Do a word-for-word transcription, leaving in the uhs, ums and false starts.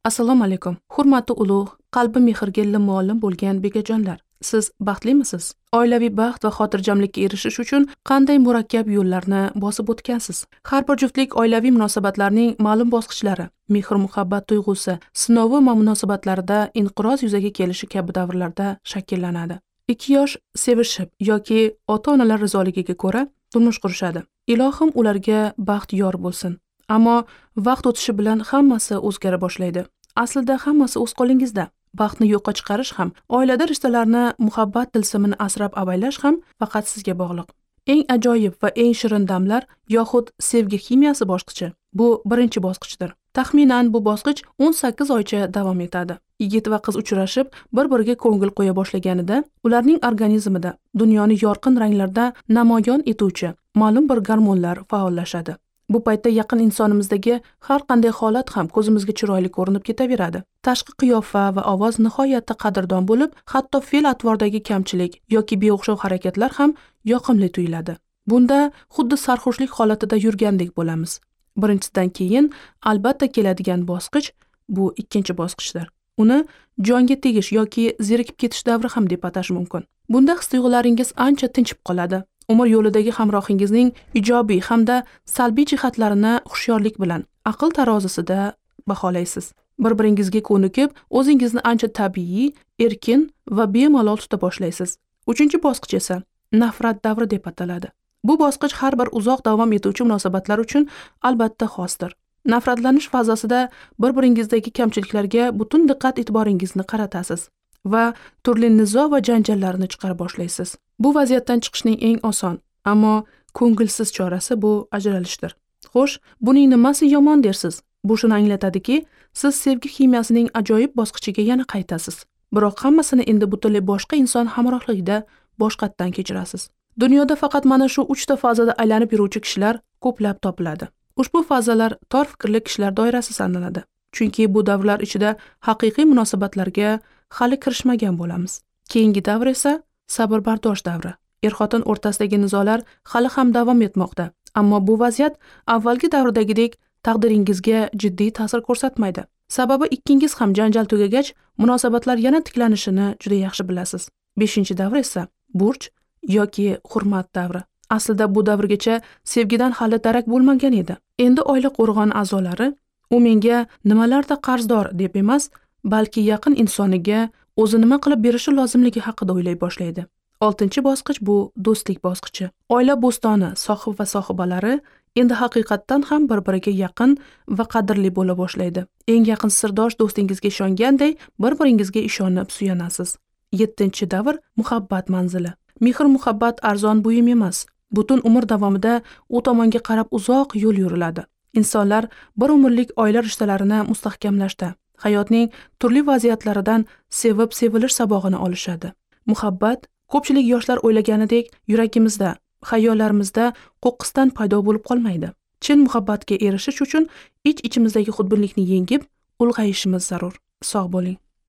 Assalomu alaykum. Hurmatli ulug', qalbi mehrga limolim bo'lgan bekajonlar. Siz baxtlimisiz? Oilaviy baxt va xotirjamlikka erishish uchun qanday murakkab yo'llarni bosib o'tgansiz? Har bir juftlik oilaviy munosabatlarning ma'lum bosqichlari, mehr-muhabbat tuyg'usi, sinovi va munosabatlarida inqiroz yuzaga kelishi kabi davrlarda shakllanadi. Ikki yosh sevishib yoki ota-onalar rizoligiga ko'ra turmush qurishadi. Ilohim ularga baxt yor bo'lsin. Ammo vaqt o'tishi bilan hammasi o'zgara boshlaydi. Aslida hammasi o'z qo'lingizda. Baxtni yo'qqa chiqarish ham, oilada rishtalarni muhabbat tilsimini asrab avaylash ham faqat sizga bog'liq. Eng ajoyib va eng shirin damlar yoxud sevgi ximiyasi bosqichi bu birinchi bosqichdir. Taxminan bu bosqich o'n sakkiz oycha davom etadi. Yigit va qiz uchrashib, bir-biriga ko'ngil qo'ya boshlaganida, ularning organizmida dunyoni yorqin ranglarda namoyon etuvchi ma'lum bir gormonlar faollashadi. Bu paytda yaqin insonimizdagi har qanday holat ham ko'zimizga chiroyli ko'rinib ketaveradi. Tashqi qiyofa va ovoz nihoyatda qadrdon bo'lib, hatto fe'l-atvordagi kamchilik yoki beo'xshov harakatlar ham yoqimli tuyuladi. Bunda xuddi sarxushlik holatida yurgandek bo'lamiz. Birinchisidan keyin albatta keladigan bosqich bu ikkinchi bosqichdir. Uni jonga tegish yoki zerikib ketish davri ham deb atash mumkin. Bunda his-tuyg'ularingiz ancha tinchib qoladi. Umr yo'lidagi hamrohingizning ijobiy hamda salbiy jihatlarini hushyorlik bilan, aql tarozisida baholaysiz. Bir-biringizga ko'nikib, o'zingizni ancha tabiiy, erkin va bemalol tuta boshlaysiz. Uchinchi bosqich esa nafrat davri deb ataladi. Bu bosqich har bir uzoq davom etuvchi munosabatlar uchun albatta xosdir. Nafratlanish fazasida bir-biringizdagi kamchiliklarga butun diqqat e'tiboringizni qaratasiz va turli nizo va janjallarni chiqara boshlaysiz. Bu vaziyatdan chiqishning eng oson, ammo ko'ngilsiz chorasi bu ajralishdir. Xo'sh, buning nimasi yomon dersiz? Bu shuni anglatadiki, siz sevgi ximiyasining ajoyib bosqichiga yana qaytasiz. Biroq hammasini endi butunlay boshqa inson hamrohligida boshqatdan kechirasiz. Dunyoda faqat mana shu uchta fazada aylanib yuruvchi kishilar ko'plab topiladi. Ushbu fazalar tor fikrli kishilar doirasi sanaladi. Chunki bu davrlar ichida haqiqiy munosabatlarga hali kirishmagan bo'lamiz. Keyingi davr esa sabr-bardosh davri. Er-xotin o'rtasidagi nizolar hali ham davom etmoqda. Ammo bu vaziyat avvalgi davrdagidek taqdiringizga jiddiy ta'sir ko'rsatmaydi. Sababi ikkingiz ham janjal tugagach, munosabatlar yana tiklanishini juda yaxshi bilasiz. beshinchi davr esa burch yoki hurmat davri. Aslida bu davrgacha sevgidan hali darak bo'lmagan edi. Endi oila qo'rg'on a'zolari u menga nimalarda qarzdor deb emas, balki yaqin insoniga o'zi nima qilib berishi lozimligi haqida o'ylay boshlaydi. oltinchi bosqich bu do'stlik bosqichi. Oila bo'stoni, sohib va sohibalari endi haqiqatdan ham bir-biriga yaqin va qadrli bo'la boshlaydi. Eng yaqin sirdosh do'stingizga ishonganday bir-biringizga ishonib suyanasiz. yettinchi davr muhabbat manzili. Mehr-muhabbat arzon buyum emas. Butun umr davomida u tomonga qarab uzoq yo'l yuriladi. Insonlar bir umrlik oila rishtalarini mustahkamlashda, hayotning turli vaziyatlaridan sevib sevilish sabog'ini olishadi. Muhabbat ko'pchilik yoshlar o'ylaganidek yuragimizda, xayollarimizda qo'qqisdan paydo bo'lib qolmaydi. Chin muhabbatga erishish uchun ich-ichimizdagi xudbinlikni yengib, ulg'ayishimiz zarur. Sog' bo'ling.